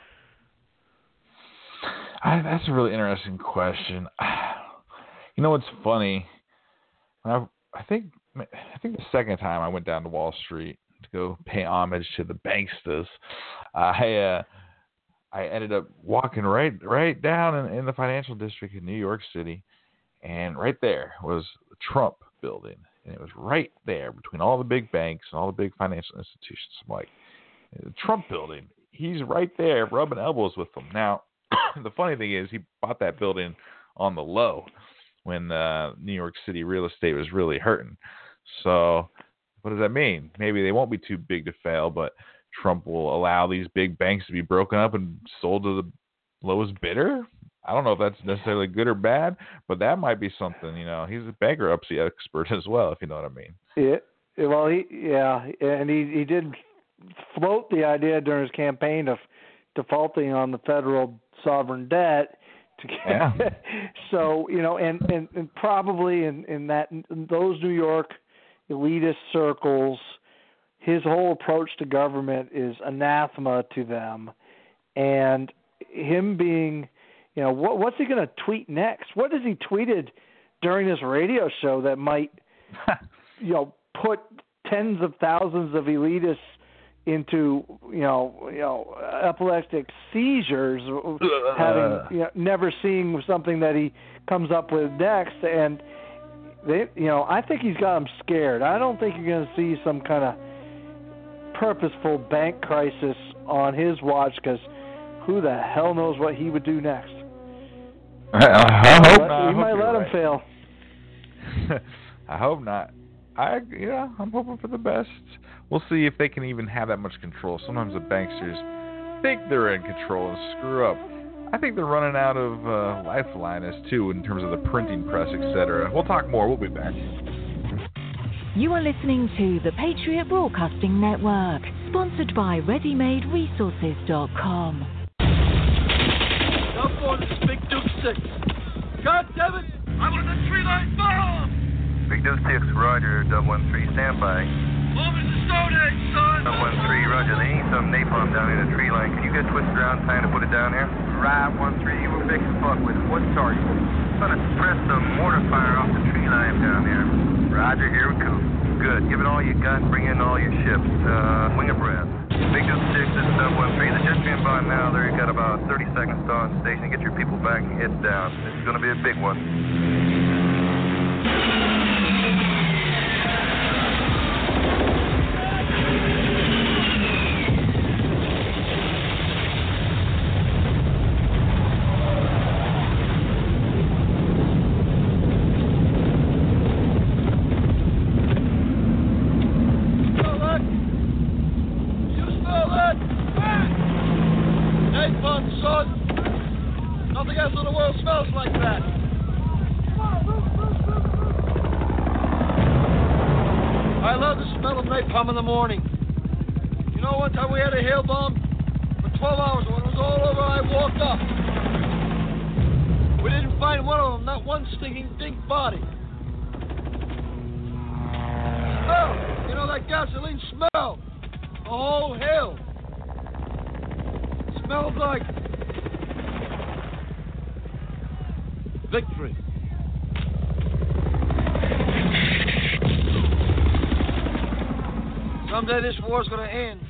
That's a really interesting question. What's funny? I think the second time I went down to Wall Street to go pay homage to the banksters, I ended up walking right down in the financial district in New York City, and right there was the Trump building, and it was right there between all the big banks and all the big financial institutions. I'm like, the Trump building, he's right there rubbing elbows with them. Now, the funny thing is he bought that building on the low when New York City real estate was really hurting. So what does that mean? Maybe they won't be too big to fail, but Trump will allow these big banks to be broken up and sold to the lowest bidder. I don't know if that's necessarily good or bad, but that might be something. He's a bankruptcy expert as well, if you know what I mean. Yeah. Well, and he did float the idea during his campaign of defaulting on the federal sovereign debt. So and probably in those New York elitist circles, his whole approach to government is anathema to them, and him being, what's he going to tweet next? What has he tweeted during this radio show that might, put tens of thousands of elitists into, epileptic seizures, having never seeing something that he comes up with next, and I think he's got them scared. I don't think you're going to see some kind of purposeful bank crisis on his watch, because who the hell knows what he would do next. I hope not. He might let him fail. I hope not. I'm hoping for the best. We'll see if they can even have that much control. Sometimes the banksters think they're in control and screw up. I think they're running out of lifeliners too, in terms of the printing press, etc. We'll talk more. We'll be back. You are listening to the Patriot Broadcasting Network, sponsored by ReadyMadeResources.com. Up on this Big Duke 6. God damn it! I was a 3-line bomb! Big Deuce 6, Roger, 013, stand by. Moving to Stone Edge, son. 013, Roger, they need some napalm down in the tree line. Can you get twisted around time to put it down here? Right, 13, you were big as fuck with it. What's the target? I'm gonna suppress some mortar fire off the tree line down there. Roger, here we go. Good, give it all you got and bring in all your ships. Wing abreast. Big Deuce 6, this is 013. The jet's being by now. There, you got about 30 seconds to on station. Get your people back and head down. This is gonna be a big one. In the morning. You know, one time we had a hail bomb for 12 hours. When it was all over, I walked up. We didn't find one of them, not one stinking dink body. Smell! You know that gasoline smell? The whole hill. Smells like victory. Someday this war's going to end.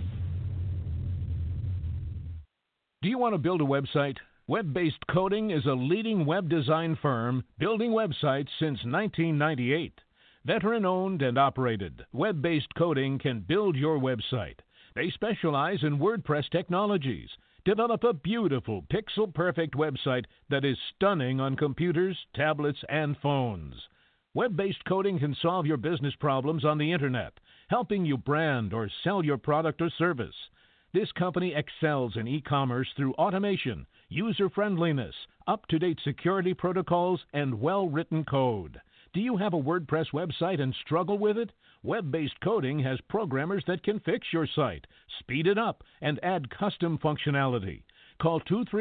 Do you want to build a website? Web-Based Coding is a leading web design firm building websites since 1998. Veteran-owned and operated, Web-Based Coding can build your website. They specialize in WordPress technologies. Develop a beautiful, pixel-perfect website that is stunning on computers, tablets, and phones. Web-Based Coding can solve your business problems on the Internet, helping you brand or sell your product or service. This company excels in e-commerce through automation, user-friendliness, up-to-date security protocols, and well-written code. Do you have a WordPress website and struggle with it? Web-Based Coding has programmers that can fix your site, speed it up, and add custom functionality. Call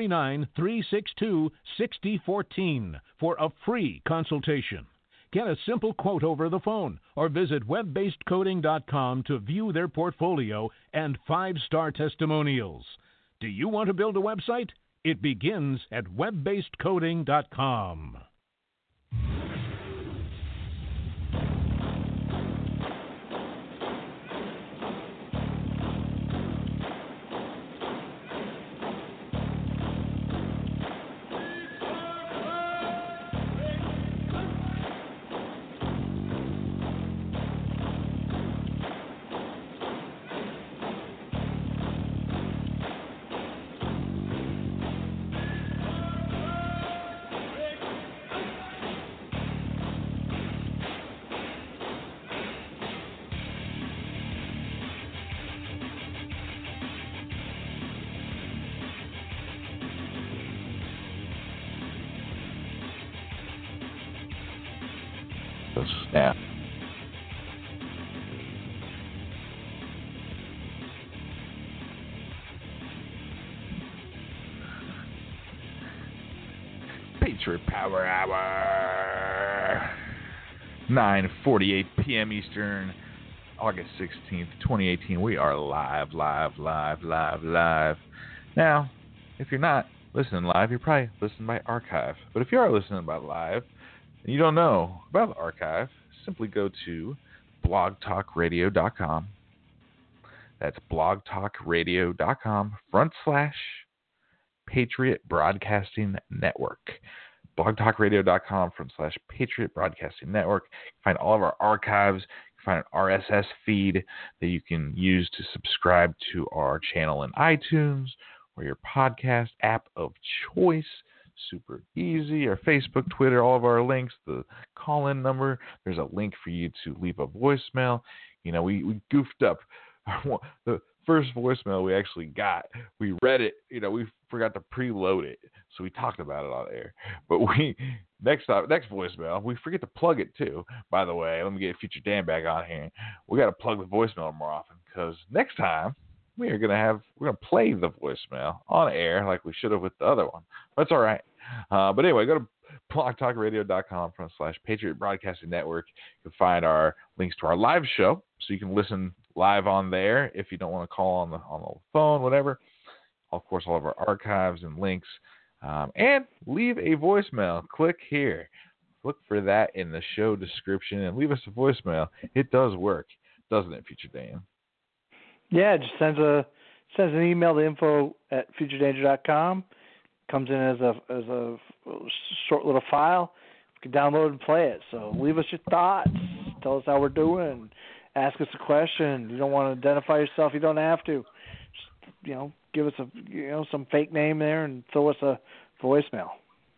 239-362-6014 for a free consultation. Get a simple quote over the phone or visit webbasedcoding.com to view their portfolio and 5-star testimonials. Do you want to build a website? It begins at webbasedcoding.com. Snap. Patriot Power Hour. 9:48 p.m. Eastern, August 16th, 2018. We are live. Now, if you're not listening live, you're probably listening by archive. But if you are listening by live, and you don't know about the archive, simply go to blogtalkradio.com. That's blogtalkradio.com/Patriot Broadcasting Network. blogtalkradio.com/Patriot Broadcasting Network. You can find all of our archives. You can find an RSS feed that you can use to subscribe to our channel in iTunes or your podcast app of choice. Super easy. Our Facebook, Twitter, all of our links, the call-in number. There's a link for you to leave a voicemail. You know, we goofed up. The first voicemail we actually got, we read it. You know, we forgot to preload it, so we talked about it on air. But next voicemail, we forget to plug it too. By the way, let me get Future Dan back on here. We got to plug the voicemail more often because next time we're gonna play the voicemail on air like we should have with the other one. That's all right. But anyway, go to blogtalkradio.com/Patriot Broadcasting Network. You can find our links to our live show, so you can listen live on there if you don't want to call on the phone, whatever. Of course, all of our archives and links, and leave a voicemail. Click here. Look for that in the show description and leave us a voicemail. It does work, doesn't it, Future Dan? Yeah, it just sends an email to info@futuredanger.com. Comes in as a short little file. You can download and play it. So leave us your thoughts. Tell us how we're doing. Ask us a question. You don't want to identify yourself, you don't have to. Just, give us some fake name there and throw us a voicemail.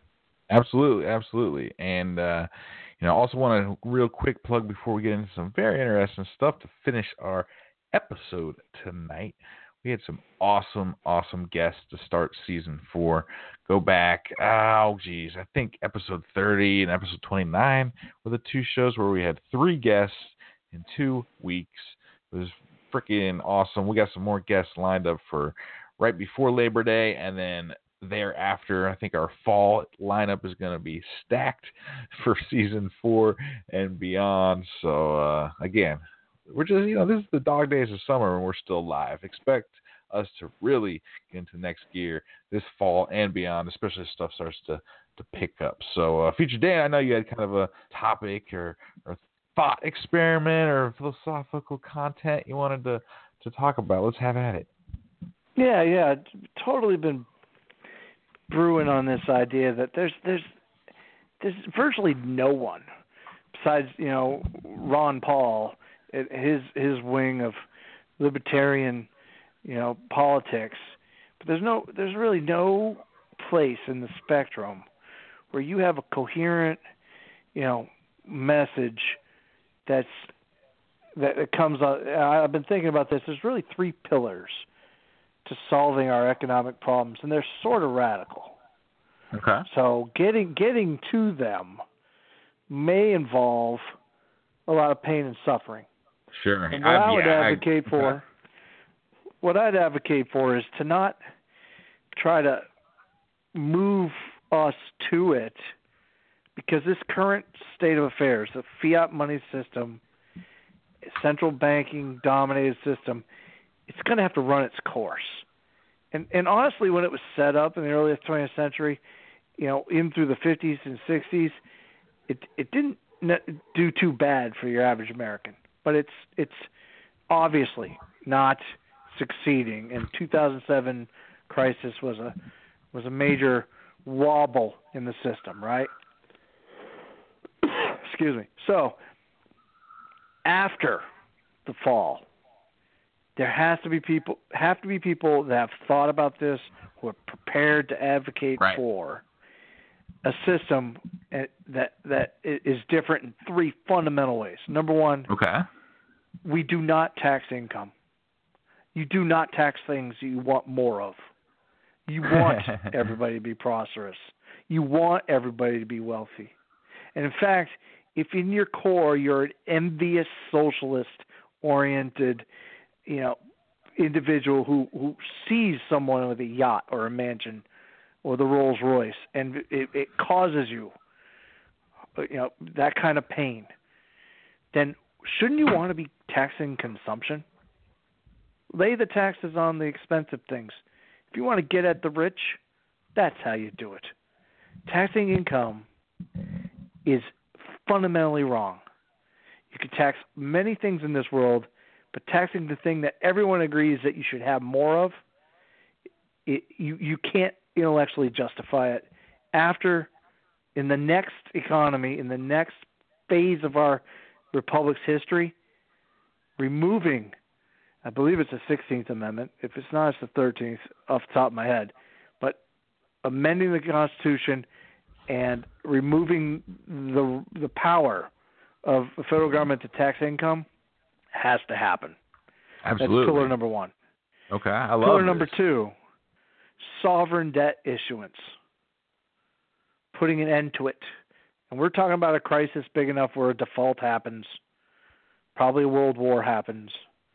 Absolutely. And also want to real quick plug before we get into some very interesting stuff to finish our episode tonight. We had some awesome guests to start season 4. Go back, I think episode 30 and episode 29 were the 2 shows where we had 3 guests in 2 weeks. It was freaking awesome. We got some more guests lined up for right before Labor Day, and then thereafter. I think our fall lineup is going to be stacked for season 4 and beyond. So, again, we're just, this is the dog days of summer and we're still live. Expect us to really get into next gear this fall and beyond, especially as stuff starts to pick up. So, Future Dan, I know you had kind of a topic or thought experiment or philosophical content you wanted to talk about. Let's have at it. Yeah, totally been brewing on this idea that there's virtually no one besides Ron Paul, his wing of libertarian politics, but there's really no place in the spectrum where you have a coherent message that comes out. I've been thinking about this. There's really 3 pillars to solving our economic problems, and they're sort of radical. Okay. So getting to them may involve a lot of pain and suffering. Sure. And what I'd advocate for is to not try to move us to it, because this current state of affairs, the fiat money system, central banking dominated system, it's going to have to run its course. And honestly, when it was set up in the early 20th century, in through the 50s and 60s, it didn't do too bad for your average American. But it's obviously not succeeding. And 2007 crisis was a major wobble in the system, right? Excuse me. So after the fall, there have to be people that have thought about this, who are prepared to advocate for a system that is different in 3 fundamental ways. Number 1, we do not tax income. You do not tax things you want more of. You want everybody to be prosperous. You want everybody to be wealthy. And in fact, if in your core you're an envious, socialist-oriented individual who sees someone with a yacht or a mansion or the Rolls Royce, and it causes you that kind of pain, then shouldn't you want to be taxing consumption? Lay the taxes on the expensive things. If you want to get at the rich, that's how you do it. Taxing income is fundamentally wrong. You can tax many things in this world, but taxing the thing that everyone agrees that you should have more of, you can't intellectually justify it. In the next economy, in the next phase of our republic's history, removing, I believe it's the 16th Amendment. If it's not, it's the 13th off the top of my head. But amending the Constitution and removing the power of the federal government to tax income has to happen. Absolutely. That's pillar number 1. Okay, I love Pillar this. number 2, sovereign debt issuance. Putting an end to it. And we're talking about a crisis big enough where a default happens, probably a world war happens,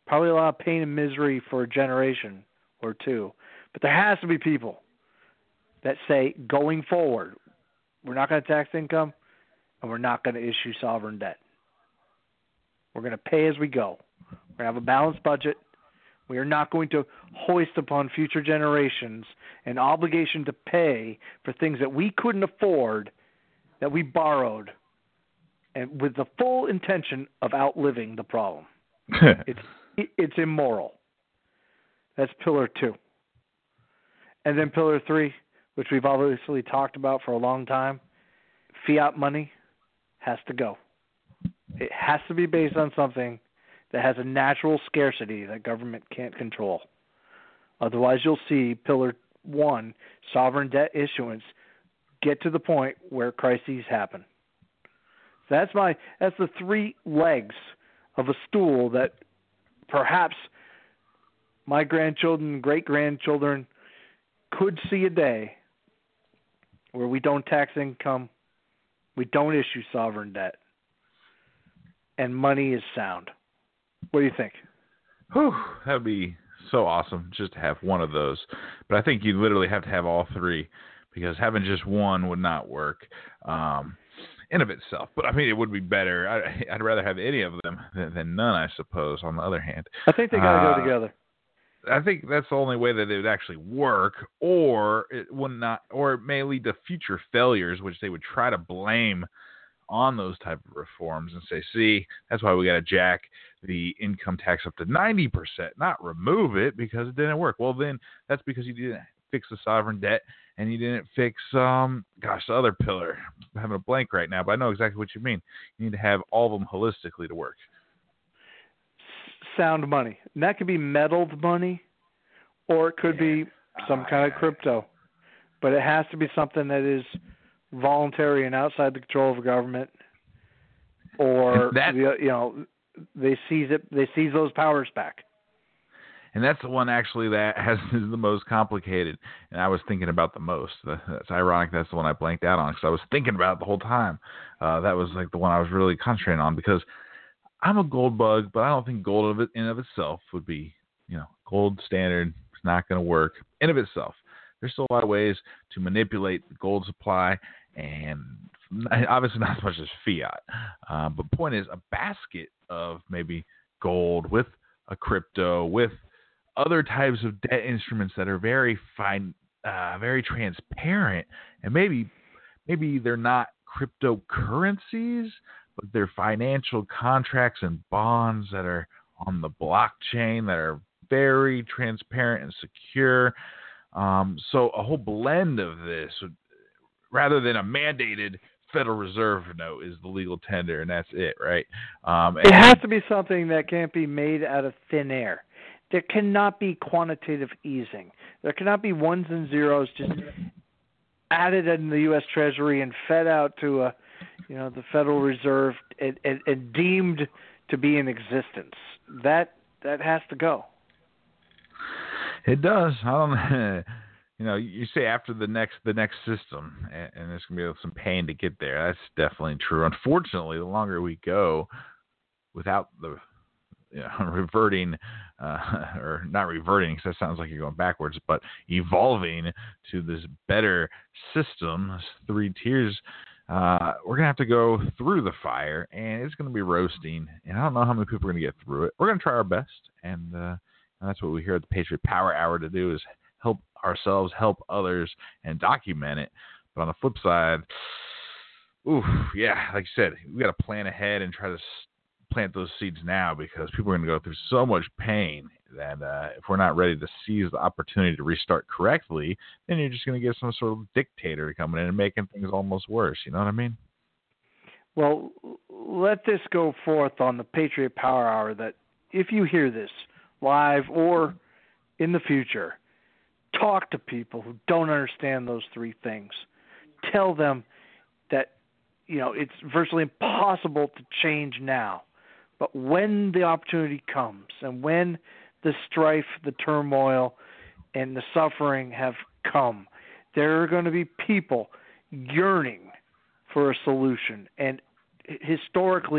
probably a lot of pain and misery for a generation or two. But there has to be people that say, going forward, we're not going to tax income and we're not going to issue sovereign debt. We're going to pay as we go. We're going to have a balanced budget. We are not going to hoist upon future generations an obligation to pay for things that we couldn't afford, that we borrowed, and with the full intention of outliving the problem. It's immoral. That's pillar 2. And then pillar 3, which we've obviously talked about for a long time, fiat money has to go. It has to be based on something that has a natural scarcity that government can't control. Otherwise, you'll see pillar 1, sovereign debt issuance, get to the point where crises happen. That's the 3 legs of a stool that perhaps my grandchildren and great-grandchildren could see a day where we don't tax income, we don't issue sovereign debt, and money is sound. What do you think? Whew, that would be so awesome just to have one of those. But I think you literally have to have all 3, because having just one would not work in of itself. But I mean, it would be better. I'd rather have any of them than none, I suppose, on the other hand. I think they got to go together. I think that's the only way that it would actually work, or it would not, or it may lead to future failures, which they would try to blame on those type of reforms and say, see, that's why we got to jack the income tax up to 90%, not remove it because it didn't work. Well, then that's because you didn't fix the sovereign debt and you didn't fix, the other pillar. I'm having a blank right now, but I know exactly what you mean. You need to have all of them holistically to work. Sound money. And that could be meddled money, or it could be some kind of crypto. But it has to be something that is voluntary and outside the control of the government, or they seize those powers back. And that's the one actually that is the most complicated, and I was thinking about the most. That's ironic. That's the one I blanked out on because I was thinking about it the whole time. That was like the one I was really concentrating on because I'm a gold bug, but I don't think gold in and of itself would be, gold standard. It's not going to work in of itself. There's still a lot of ways to manipulate the gold supply, and obviously not as much as fiat. But the point is, a basket of maybe gold with a crypto, with other types of debt instruments that are very fine, very transparent, and maybe they're not cryptocurrencies, but they're financial contracts and bonds that are on the blockchain that are very transparent and secure. So a whole blend of this, rather than a mandated Federal Reserve note, is the legal tender, and that's it, right? It has to be something that can't be made out of thin air. There cannot be quantitative easing. There cannot be ones and zeros just added in the U.S. Treasury and fed out to the Federal Reserve and deemed to be in existence. That has to go. It does. I don't. You say after the next system, and there's gonna be some pain to get there. That's definitely true. Unfortunately, the longer we go without the reverting, or not reverting, because that sounds like you're going backwards, but evolving to this better system, this 3 tiers. We're gonna have to go through the fire, and it's gonna be roasting. And I don't know how many people are gonna get through it. We're gonna try our best, and that's what we here at the Patriot Power Hour to do, is help ourselves, help others, and document it. But on the flip side, like you said, we got to plan ahead and try to plant those seeds now, because people are going to go through so much pain that if we're not ready to seize the opportunity to restart correctly, then you're just going to get some sort of dictator coming in and making things almost worse. You know what I mean? Well, let this go forth on the Patriot Power Hour that if you hear this live or in the future, talk to people who don't understand those 3 things. Tell them that, it's virtually impossible to change now. But when the opportunity comes, and when the strife, the turmoil, and the suffering have come, there are going to be people yearning for a solution. And historically,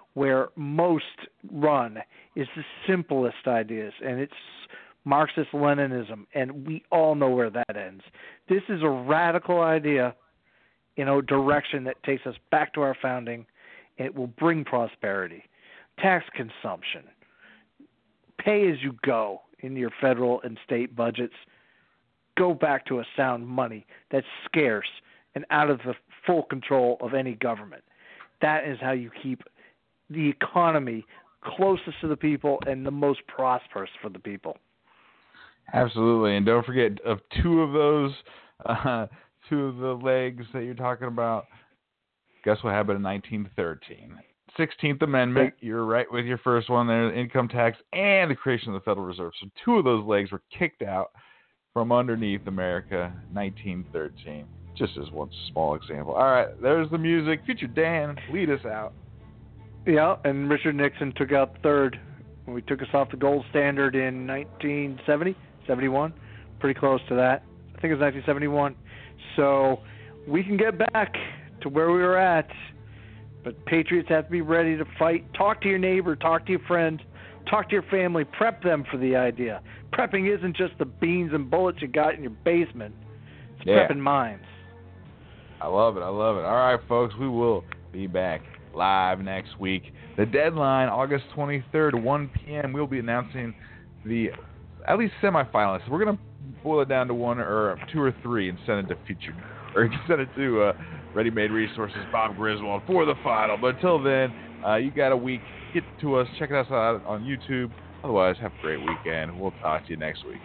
where most run is the simplest ideas, and it's Marxist-Leninism, and we all know where that ends. This is a radical idea in a direction that takes us back to our founding. It will bring prosperity, tax consumption, pay as you go in your federal and state budgets. Go back to a sound money that's scarce and out of the full control of any government. That is how you keep the economy closest to the people and the most prosperous for the people. Absolutely. And don't forget, of two of those, two of the legs that you're talking about, guess what happened in 1913? 16th Amendment, you're right with your first one there, income tax and the creation of the Federal Reserve. So two of those legs were kicked out from underneath America, 1913. Just as one small example. All right, there's the music. Future Dan, lead us out. Yeah, and Richard Nixon took out third when we took us off the gold standard in 1970, 71. Pretty close to that. I think it was 1971. So we can get back to where we were at, but patriots have to be ready to fight. Talk to your neighbor, talk to your friend, talk to your family, prep them for the idea. Prepping isn't just the beans and bullets you got in your basement. It's prepping minds. I love it. All right, folks, we will be back live next week. The deadline, August 23rd, 1 p.m. We'll be announcing the at least semifinalists. We're going to boil it down to one or two or three and send it to Ready Made Resources, Bob Griswold, for the final. But until then, you got a week. Get to us. Check us out on YouTube. Otherwise, have a great weekend. We'll talk to you next week.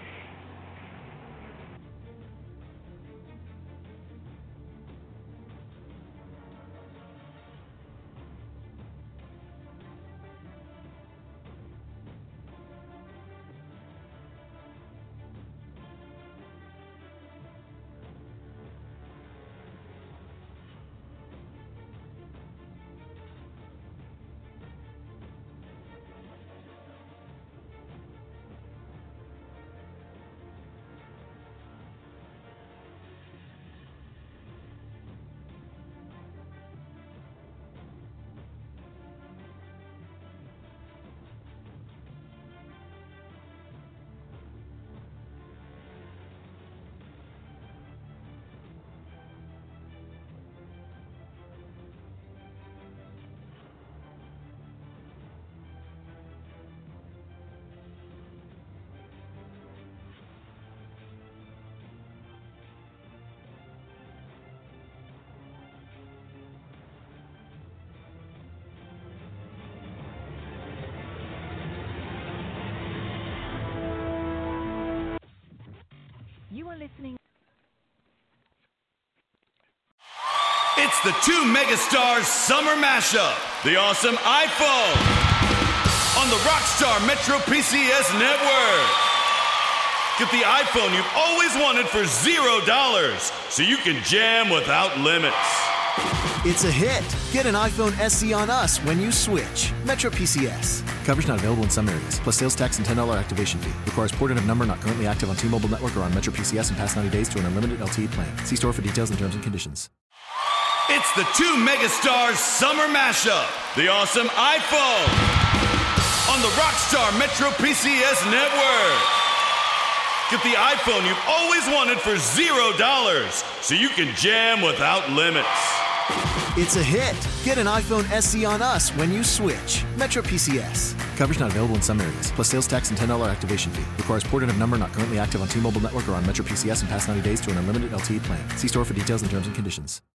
You are listening. It's the two megastars summer mashup, the awesome iPhone on the Rockstar Metro PCS network. Get the iPhone you've always wanted for $0 so you can jam without limits. It's a hit. Get an iPhone SE on us when you switch. Metro PCS. Coverage not available in some areas, plus sales tax and $10 activation fee. Requires port-in of number not currently active on T-Mobile network or on Metro PCS in past 90 days to an unlimited LTE plan. See store for details and terms and conditions. It's the two megastars summer mashup, the awesome iPhone on the Rockstar Metro PCS network. Get the iPhone you've always wanted for $0 so you can jam without limits. It's a hit. Get an iPhone SE on us when you switch. Metro PCS. Coverage not available in some areas, plus sales tax and $10 activation fee. Requires port-in of number not currently active on T-Mobile network or on Metro PCS in past 90 days to an unlimited LTE plan. See store for details and terms and conditions.